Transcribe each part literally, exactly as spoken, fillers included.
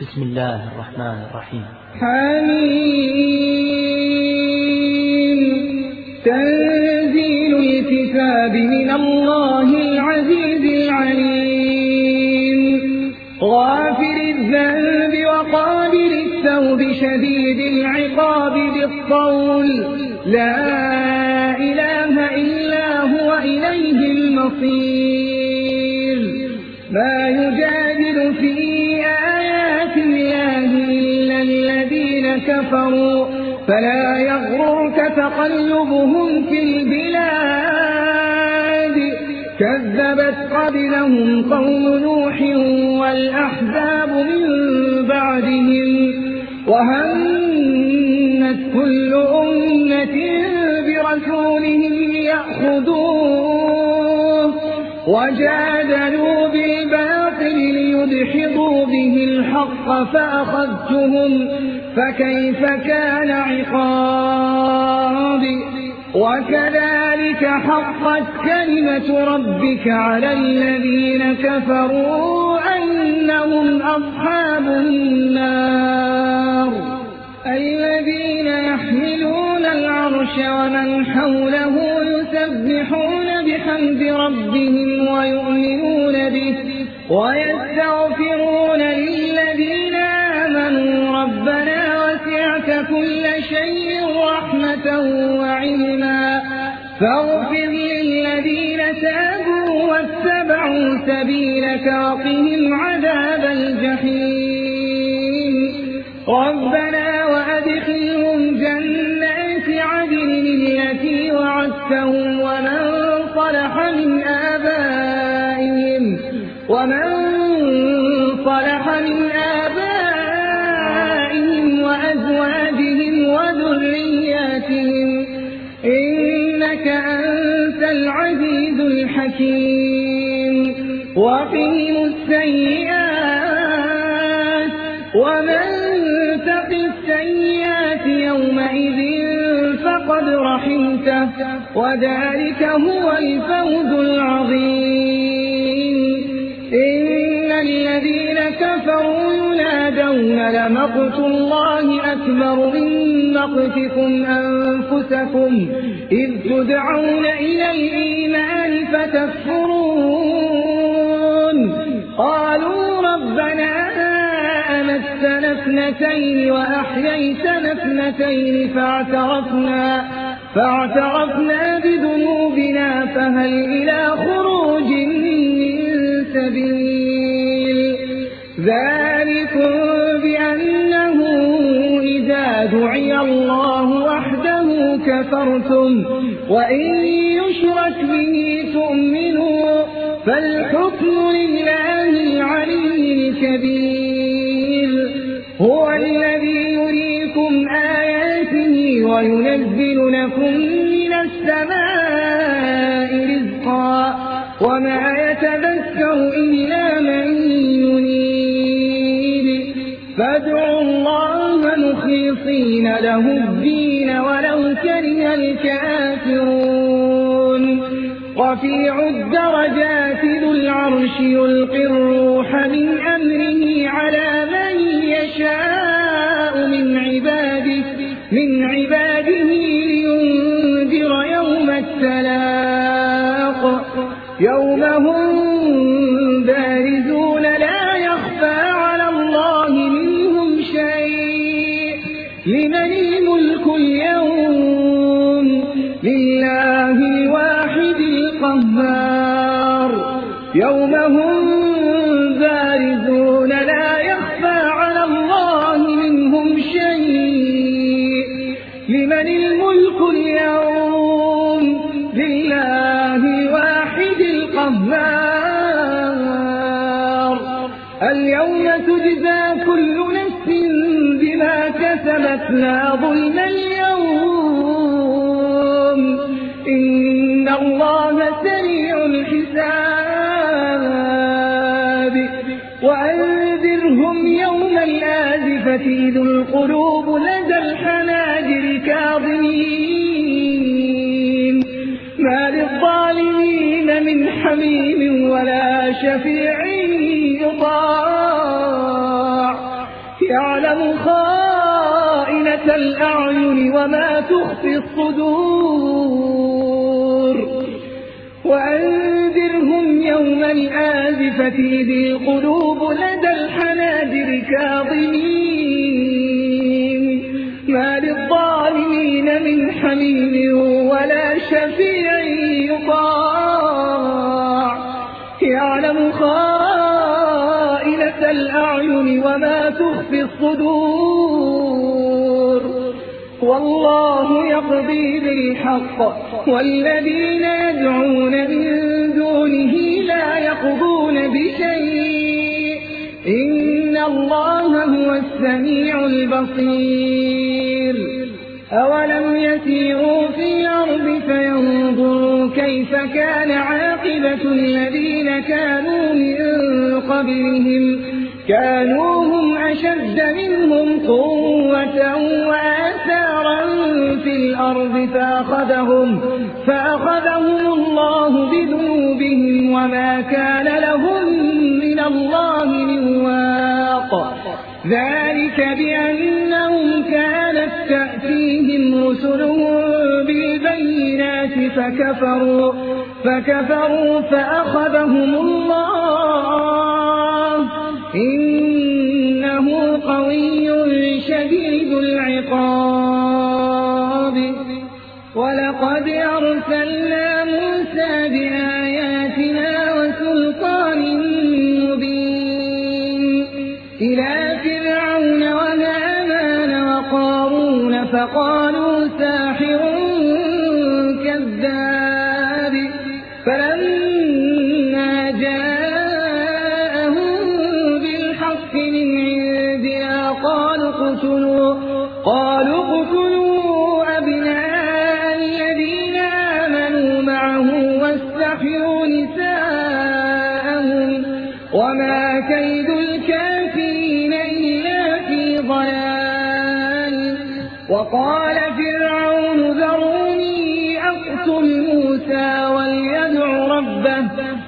بسم الله الرحمن الرحيم. حميم. تنزيل الكتاب من الله العزيز العليم. غافر الذنب وقابل التوب شديد العقاب بالطول. لا إله إلا هو إليه المصير. ما يجادل في آيات الله إلا الذين كفروا فلا يغررك تقلبهم في البلاد. كذبت قبلهم قوم نوح والأحزاب من بعدهم وهمت كل أمة برسولهم ليأخذوه وجادلوا بالباطل ليدحضوا به الحق فأخذتهم فكيف كان عقاب. وكذلك حقت كلمة ربك على الذين كفروا أنهم أصحاب النار. الذين يحملون العرش ومن حوله يسبحون بحمد ربهم ويؤمنون به ويستغفرون للذين آمنوا ربنا وسعت كل شيء رحمة وعلما فاغفر للذين تابوا واتبعوا سبيلك وقهم عذاب الجحيم. ربنا وأدخلهم جنات عدن التي وعدتهم ومن صلح من آبائهم ومن صلح من آبائهم وأزواجهم وذرياتهم إنك أنت العزيز الحكيم. وقهم السيئات ومن تق السيئات يومئذ فقد رحمته وذلك هو الفوز العظيم. إن الذين كفروا ينادون لمقت الله أكبر من مقتكم أنفسكم إذ تدعون إلى الإيمان فتكفرون. قالوا ربنا أمتنا اثنتين وأحييتنا اثنتين فاعترفنا فاعترفنا بذنوبنا فهل إلى خروج من سبيل. ذلكم بأنه إذا دعي الله وحده كفرتم وإن يشرك به تؤمنوا فالحكم لله العلي الكبير. هو الذي يريكم آياته وينزل لكم من السماء رزقا وما يتذكر إلا من ينيب. فادعوا الله مخلصين له الدين ولو كره الكافرون. رفيع الدرجات ذو العرش يلقي الروح من أمره على من يشاء من عباده من عباده لينذر يوم التلاق يوم هم بارزون لا يخفى على الله منهم شيء. لمن الملك اليوم؟ لله الواحد القهار. يوم هم بارزون لا يخفى على الله منهم شيء. لمن الملك اليوم؟ لله الواحد القهار. اليوم تجزى كل نفس بما كسبت لا ظلم اليوم إن الله سريع الحساب. وأنذرهم يوم الآزفة إذ القلوب لدى الحناجر كاظمين ما للظالمين من حميم ولا شفيع يطاع يعلم خائنة الأعين وما تخفي الصدور وأنذرهم يوم الآزفة إذ القلوب لدى الحناجر كاظمين ما للظالمين من حميم ولا شفيع يطاع يعلم خائنة الأعين وما تخفي الصدور والله يقضي بالحق والذين يدعون من دونه لا يقضون بشيء إن الله هو السميع البصير أولم يسيروا في الأرض فينظروا كيف كان عاقبة الذين كانوا من قبلهم كانوا هم أشد منهم قوة وآثارا في الأرض فأخذهم, فأخذهم الله بذنوبهم وما كان لهم من الله من واق ذلك بأنهم كانت تأتيهم رسلهم بالبينات فكفروا, فكفروا فأخذهم الله إنه قوي شديد العقاب ولقد أرسلنا موسى بآياتنا وسلطان مبين إلى فرعون وهامان وقارون فقالوا ساحر كذاب فلما جاءهم بالحق من عندنا قالوا اقتلوا قالوا اقتلوا أبناء الذين آمنوا معه واستحيوا نساءهم وما كيد الكافرين إلا في ضلال وقال فرعون ذروني أقتل موسى وليدع ربه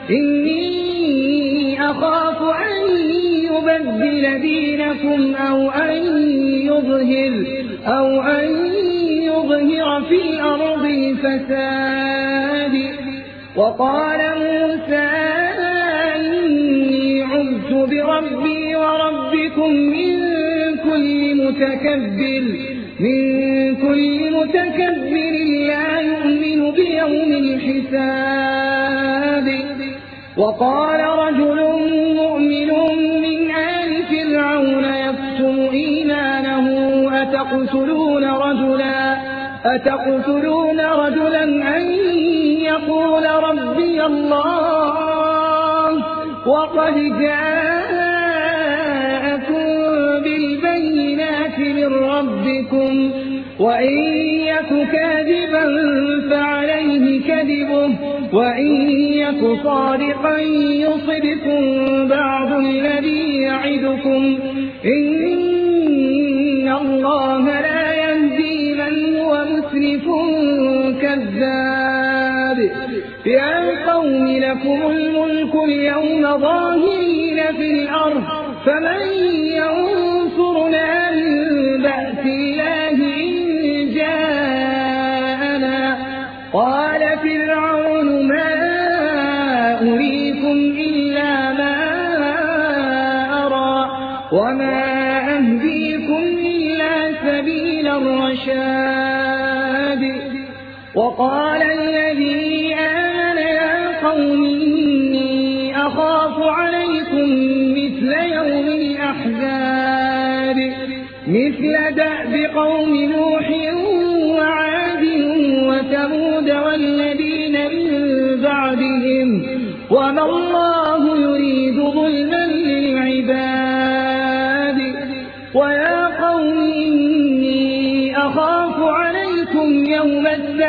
إني أخاف أن يبدل دينكم أو أن يظهر, أو أن يظهر في الأرض الفساد وقال موسى إني عذت بربي وربكم من كل متكبر من كل متكبر لا يؤمن بيوم الحساب وقال رجل مؤمن من آل فرعون يكتم إيمانه أتقتلون رجلا أتقتلون رجلا أن يقول ربي الله وقد جاءكم بالبينات من ربكم وإن يك كاذبا فعليه كذبه وإن يك صادقا يصبكم بعض الذي يعدكم إن الله لا يهدي من هو مسرف كذاب يا قوم لكم الملك اليوم ظاهرين في الأرض فمن ينصرنا من بأس الله إن جاءنا قال فرعون ما أريكم إلا ما أرى وما أهديكم إلا سبيل الرشاد وقال الذي آمن يا قوم إني أخاف عليكم مثل يوم الأحزاب مثل دأب قوم نوح وعاد وثمود والذين من بعدهم وما الله يريد ظلما للعباد ويا قوم إني أخاف عليكم يوم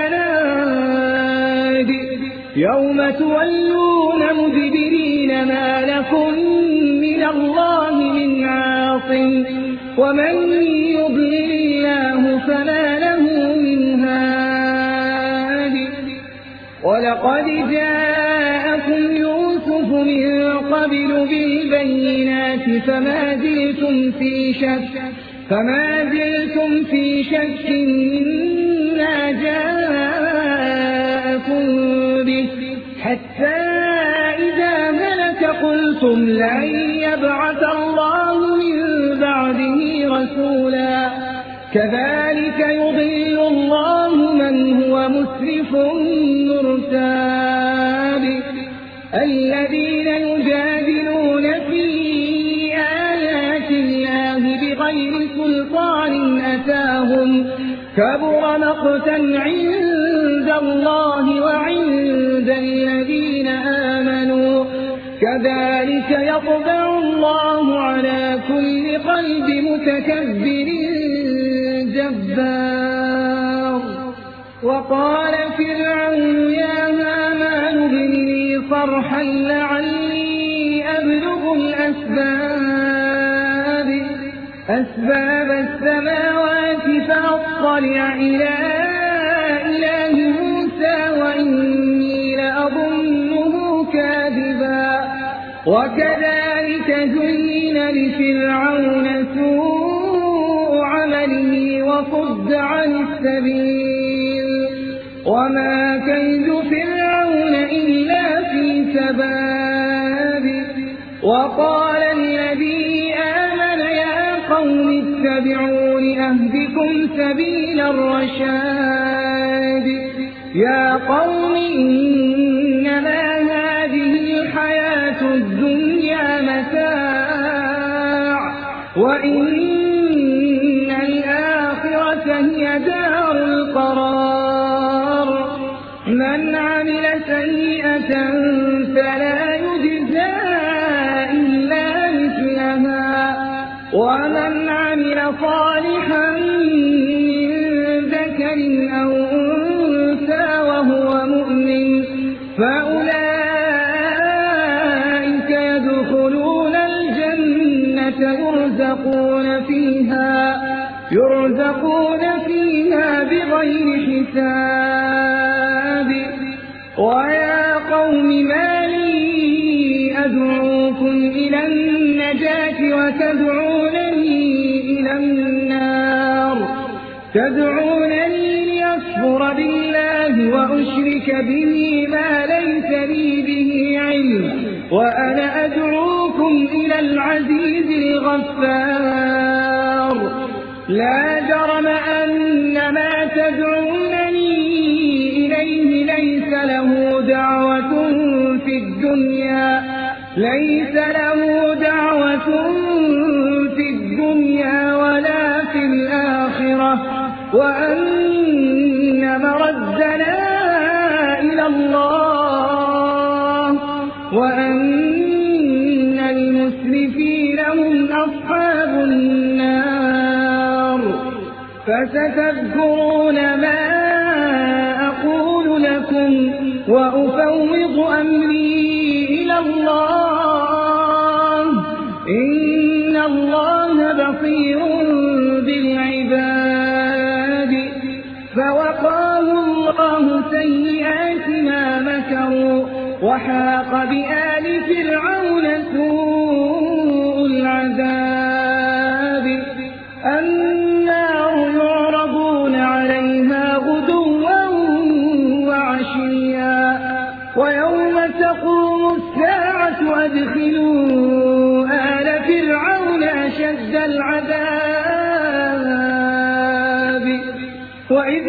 التناد يوم تولون مدبرين ما لكم من الله من عاصم ومن يضلل الله فما له من هاد ولقد جاءكم يوسف من قبل بالبينات فما زلتم في شك فما زلتم في شك مما جاءكم به حتى إذا هلك قلتم لن يبعث الله من بعده رسولا كذلك يضل الله من هو مسرف مرتاب الذين يجادلون في آيات الله بغير سلطان أتاهم كبر مقتا عند الله وعند الذين آمنوا كذلك يطبع الله على كل قلب متكبر جبار وقال فرعون يا هامان ابن لي صرحا لعلي أبلغ الأسباب أسباب السماوات فأطلع إلى إله موسى وإني لأظنه كاذبا وكذلك زين لفرعون سوء عمله وصد عن السبيل وما كيد فرعون إلا في تباب وقال الذي آمن يا قوم اتبعون أهدكم سبيل الرشاد يا قوم إنما هذه الحياة الدنيا متاع وإن الآخرة هي دار القرار من عمل سيئة فلا يجزى إلا مثلها ومن عمل صالحا من ذكر أو أنثى وهو مؤمن فأولئك يدخلون الجنة يرزقون فيها يرزقون فيها بغير حساب ويا قوم ما لي أدعوكم إلى النجاة وتدعونني إلى النار تدعونني لأكفر بالله وأشرك به ما ليس لي به علم وأنا أدعوكم إلى العزيز الغفار لا جرم أن ما تدعونني إليه ليس له دعوة في الدنيا ليس له دعوة في الدنيا ولا في الآخرة وأن مردنا إلى الله وأن المسرفين هم أصحاب النار فستذكرون ما أقول لكم وأفوض أمري إلى الله إن الله بصير بالعباد فوقاه الله سيئات ما مكروا وحاق بآل فرعون سوء العذاب النار يعرضون عليها غدوا وعشيا ويوم تقوم الساعة أدخلوا آل فرعون أشد العذاب وإذ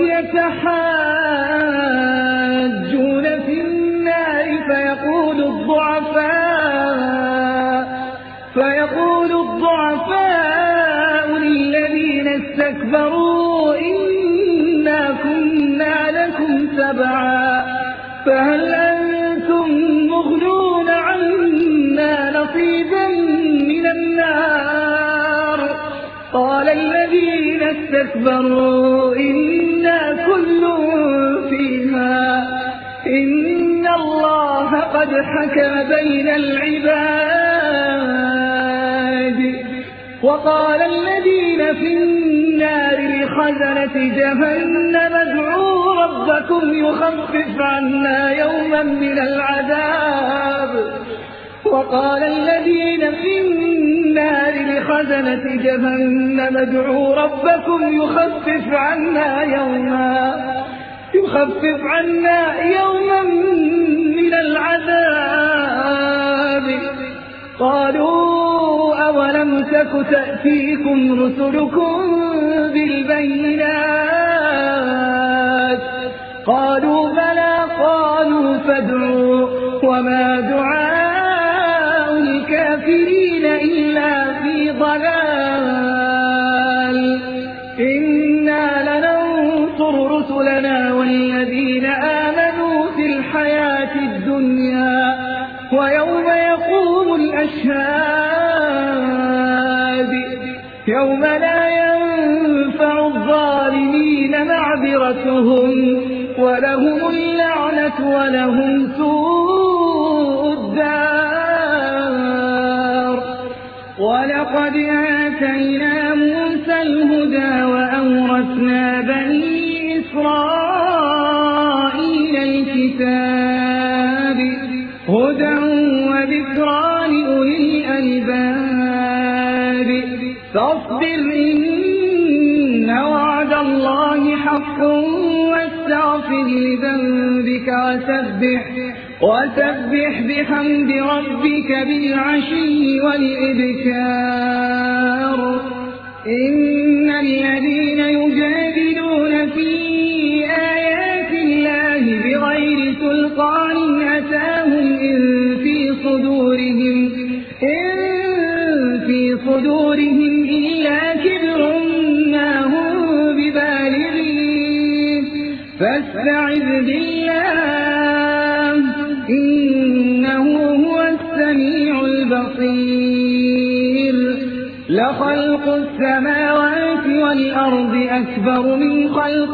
يتحاجون في النار فيقول الضعفاء فيقول الضعفاء للذين استكبروا إنا كنا لكم تبعا فهل أنتم مغنون عنا نصيبا من النار قال الذين استكبروا إنا كل فيها إن الله قد حكم بين العباد وقال الذين في النار لخزنة جهنم ادعوا ربكم يخفف عنا يوما من العذاب وقال الذين في النار لخزنة جهنم ادعوا ربكم يخفف عنا يوما يخفف عنا يوما من العذاب. قالوا أولم تك تأتيكم رسلكم بالبينات قالوا بلى قالوا فادعوا وما دعاء الكافرين إلا في ضلال. إنا لننصر رسلنا والذين آمنوا في الحياة الدنيا ويوم يقوم الأشهاد يوم لا ينفع الظالمين معذرتهم ولهم اللعنة ولهم سوء الدار. ولقد آتينا موسى الهدى وأورثنا بني إسرائيل الكتاب هدى وذكرى لأولي الألباب. فاصبر إن وعد الله حق واستغفر لذنبك وسبح وسبح بحمد ربك بالعشي والإبكار. إن الذين يجادلون في آيات الله بغير سلطان أتاهم إن في صدورهم إن في صدورهم إلا كبر ما هم ببالغين فاستعذ بالله إنه هو السميع البصير. لخلق السماوات والأرض أكبر من خلق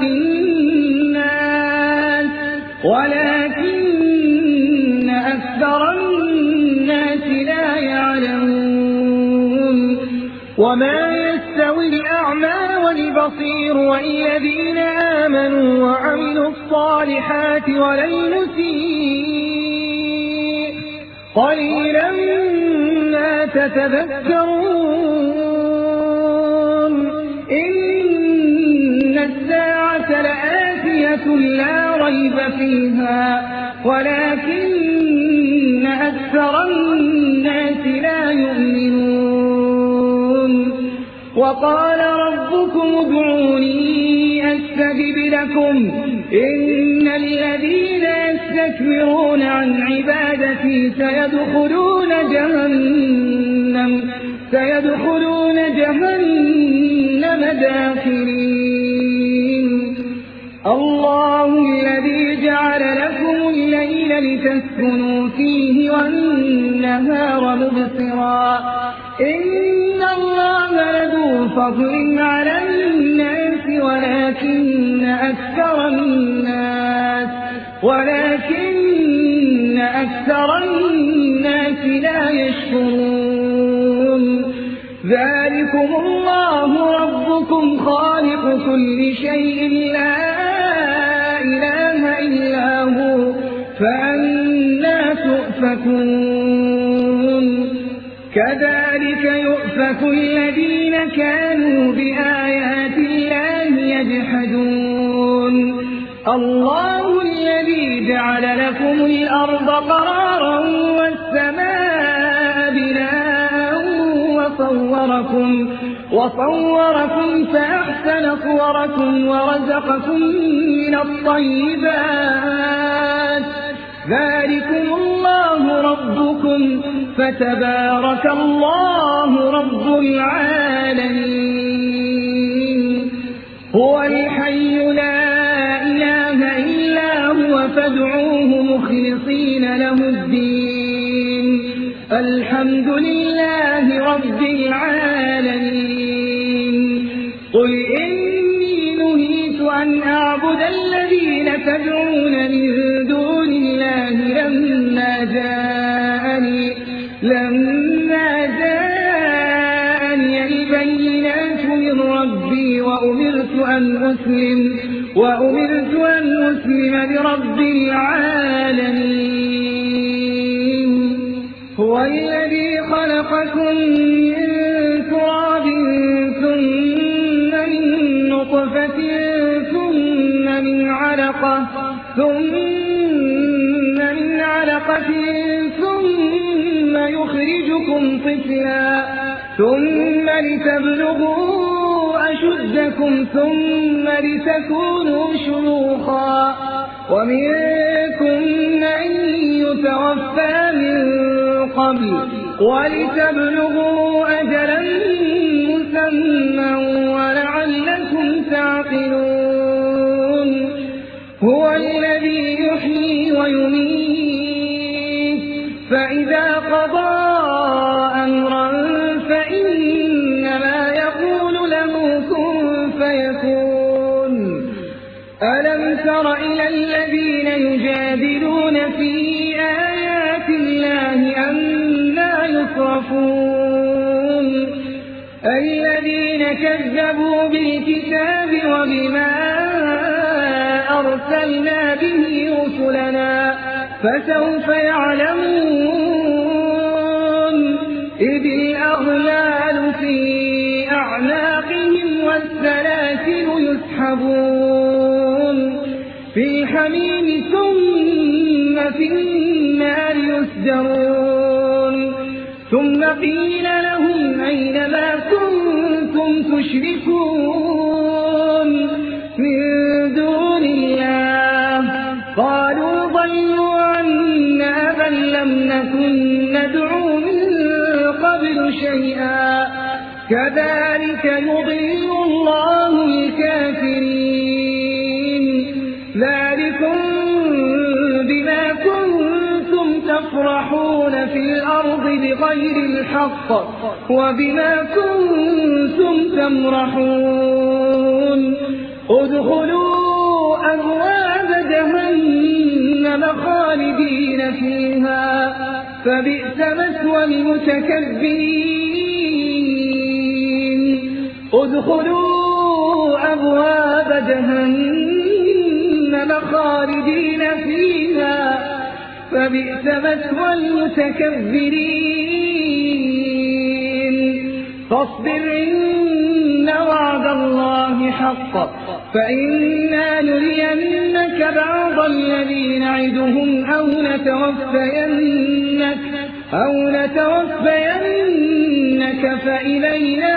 الناس ولكن أكثر الناس لا يعلمون. وما يستوي الأعمى والبصير والذين آمنوا وعملوا الصالحات ولا المسيء قليلا ما تتذكرون. إن الساعة لآتية لا ريب فيها ولكن أكثر الناس لا يؤمنون. وقال ربكم ادعوني أستجب لكم إن الذين يستكبرون عن عبادتي سيدخلون جهنم سيدخلون جهنم داخرين. الله الذي جعل لكم الليل لتسكنوا فيه والنهار مبصرا إن الله لذو فضل على الناس ولكن أكثر الناس ولكن أكثر الناس لا يشكرون. ذلكم الله ربكم خالق كل شيء لا إله إلا هو فأنى تؤفكون. كذلك يؤفك الذين كانوا بآيات الله يجحدون. الله الذي جعل لكم الأرض قرارا والسماء بناء وصوركم وصوركم فأحسن صوركم ورزقكم من الطيبات. ذلكم الله ربكم فتبارك الله رب العالمين. هو الحي لا إله إلا هو فادعوه مخلصين له الدين الحمد لله رب العالمين. قل إني نهيت أن أعبد الذين تدعون من دون الله لما جاءني لما جاءني البينات من ربي وأمرت أن أسلم وأمرت أن أسلم لرب العالمين. هو هو الذي خلقكم من تراب ثم من نطفة ثم من علقة ثم من علقة ثم يخرجكم طفلا ثم لتبلغوا أشدكم ثم لتكونوا شيوخا ومنكم من يتوفى من قبل ولتبلغوا أجلا مسمى ولعلكم تعقلون هو الذي يحيي ويميت فإذا قضى أمرا فإنما يقول له كن فيكون ألم تر إلى الذين يجادلون في آيات الله أنى يصرفون الذين كذبوا بالكتاب وبما أرسلنا به رسلنا فسوف يعلمون إذ الأغلال في أعناقهم والسلاسل يسحبون في الحميم ثم في النار يسجرون ثم قيل لهم أين ما كنتم تشركون من دون الله قالوا ضلوا عنا بل لم نكن ندعو من قبل شيئا كذلك يضل الله الكافرين ذلكم بما كنتم تفرحون في الأرض بغير الحق وبما كنتم تمرحون ادخلوا أبواب جهنم خالدين فيها فبئس مثوى المتكبرين ادخلوا أبواب جهنم خالدين فيها فبئس مثوى المتكبرين فاصبر إن وعد الله حق فإنا نرينك بعض الذي نعدهم أو نتوفينك أو نتوفينك فإلينا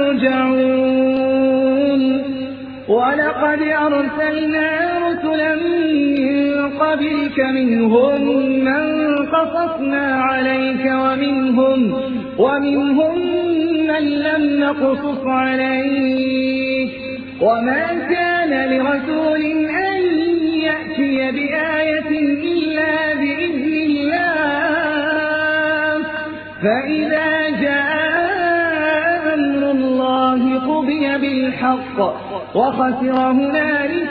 يرجعون ولقد أرسلنا رسلا من قبلك منهم من قصصنا عليك ومنهم ومنهم من لم نقصص عليك وما كان لرسول أن يأتي بآية إلا بإذن الله فإذا جاء أمر الله قضي بالحق وخسر هنالك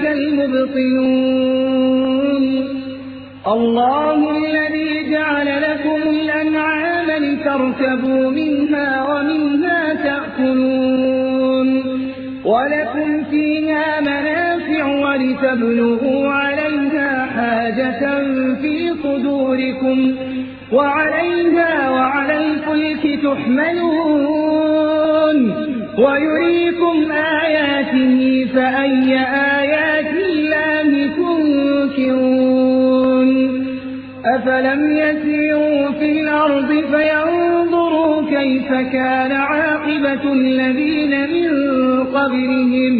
المبطلون الله الذي جعل لكم الأنعام لتركبوا منها ومنها تأكلون ولكم فيها منافع ولتبلغوا عليها حاجة في صدوركم وعليها وعلى الفلك تحملون ويريكم آياته فأي آيات الله تنكرون أفلم يسيروا في الأرض فينظروا كيف كان عاقبة الذين من قبلهم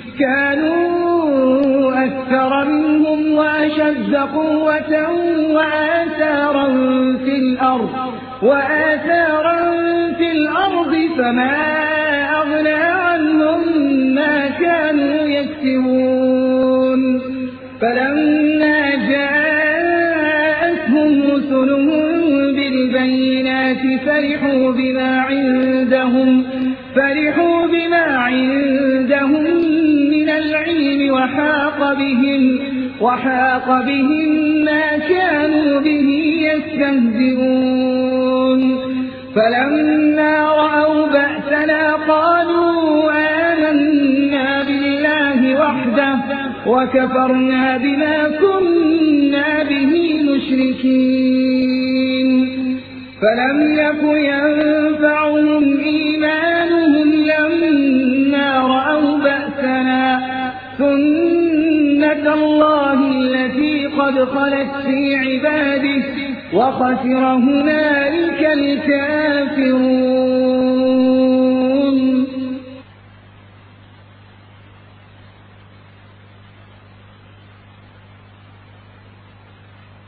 كانوا أكثر منهم وأشد قوة وآثارا في الأرض وآثارا في الأرض فما أغنى عنهم ما كانوا يكسبون فلما جاءتهم رسلهم بالبينات فرحوا بما عندهم فرحوا بما عندهم من العلم وحاق بهم وحاق بهم ما كانوا به يستهزئون فلما رأوا بأسنا قالوا آمنا بالله وحده وكفرنا بما كنا به مشركين فلم يك ينفعهم إيمانهم لما رأوا بأسنا سنة الله التي قد خلت في عباده وخسر هنالك